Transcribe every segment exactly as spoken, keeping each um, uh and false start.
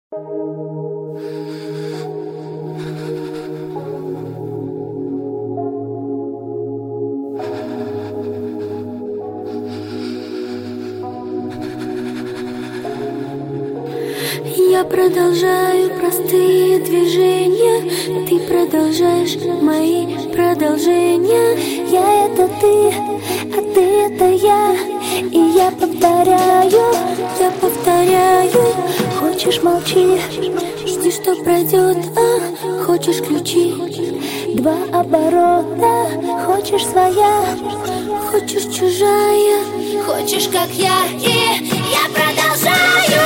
Я продолжаю простые движения, ты продолжаешь мои продолжения. Я — это ты, а ты — это я. И я повторяю, я повторяю. Хочешь — молчи, жди, что пройдет. А хочешь — ключи, два оборота. Хочешь — своя, хочешь — чужая. Хочешь, как я, и я продолжаю.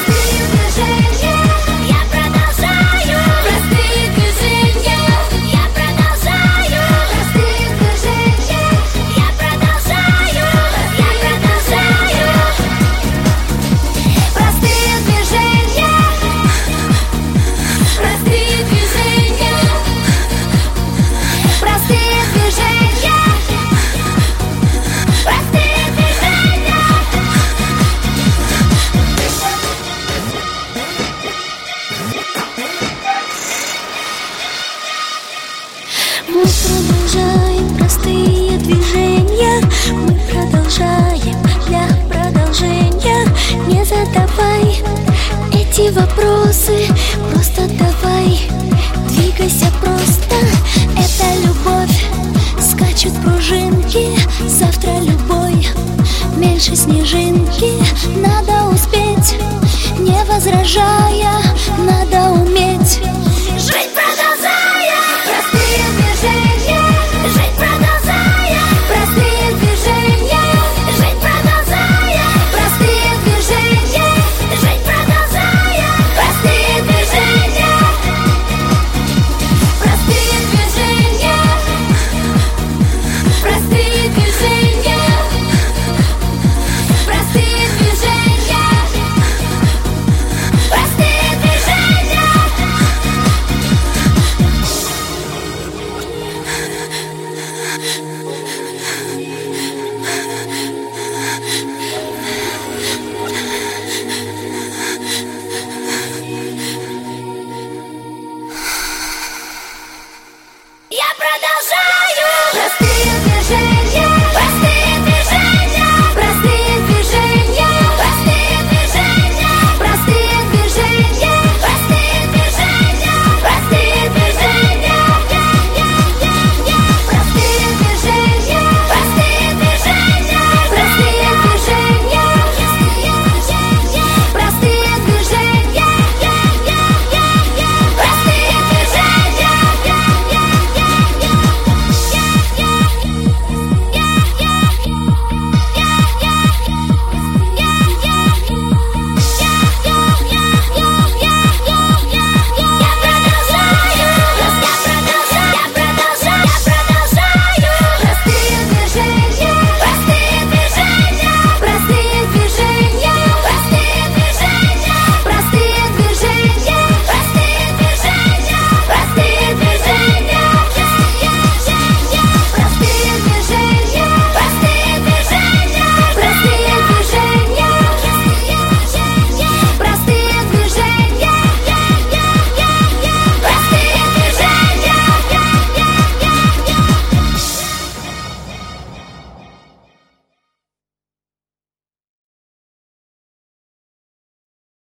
Мы продолжаем простые движения, мы продолжаем для продолжения. Не задавай эти вопросы, просто давай, двигайся просто. Это любовь, скачут пружинки, завтра любой, меньше снежинки. Надо успеть, не возражая, надо успеть.